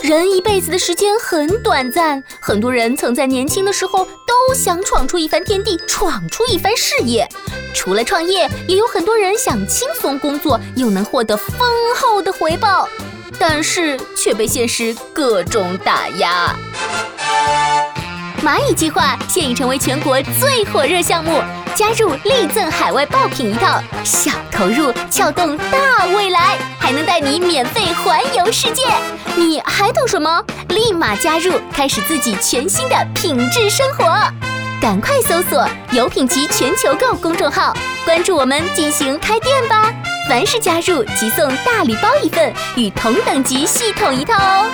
人一辈子的时间很短暂，很多人曾在年轻的时候都想闯出一番天地，闯出一番事业。除了创业，也有很多人想轻松工作，又能获得丰厚的回报，但是却被现实各种打压。蚂蚁计划现已成为全国最火热项目，加入立赠海外爆品一套，小投入撬动大未来，还能带你免费环游世界。你还等什么？立马加入，开始自己全新的品质生活。赶快搜索有品级全球购公众号，关注我们进行开店吧。凡是加入即送大礼包一份，与同等级系统一套哦。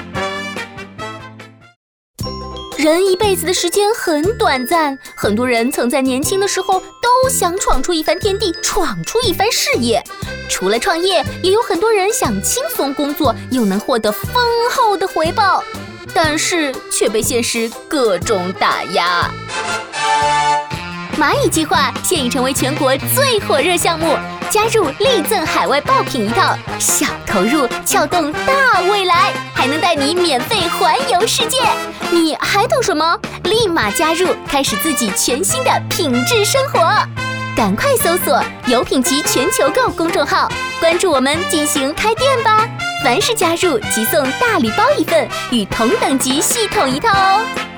人一辈子的时间很短暂，很多人曾在年轻的时候都想闯出一番天地，闯出一番事业。除了创业，也有很多人想轻松工作，又能获得丰厚的回报，但是却被现实各种打压。蚂蚁计划现已成为全国最火热项目，加入立赠海外爆品一套，小投入撬动大未来，还能带你免费环游世界。你还等什么？立马加入，开始自己全新的品质生活。赶快搜索有品级全球购公众号，关注我们进行开店吧。凡是加入即送大礼包一份，与同等级系统一套哦。